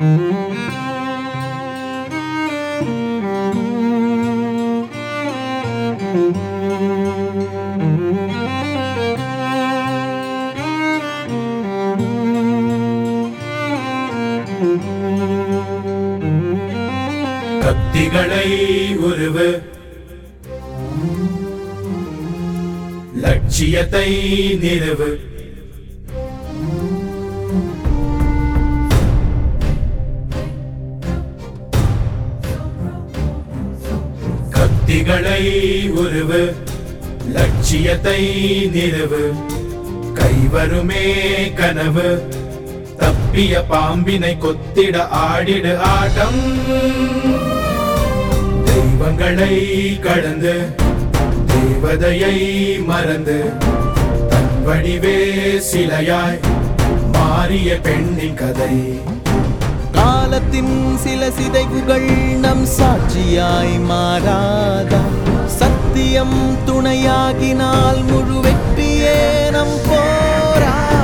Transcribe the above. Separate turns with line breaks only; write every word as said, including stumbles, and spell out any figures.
கத்திகளை உருவு, லட்சியத்தை நிறுவு. கத்திகளை உருவு, லட்சியத்தை நிறுவு. கைவருமே கனவு, தப்பிய பாம்பினை கொத்திட ஆடிடு ஆட்டம். தெய்வங்களை கடந்து தேவதையை மறந்து தன் வடிவே சிலையாய் மாறிய பெண்ணின் கதை.
காலத்தின் சில சிதைவுகள் நம் சாட்சியாய் மாறாதா? சத்தியம் துணையாகினால் முழு வெற்றியே நம் போரா.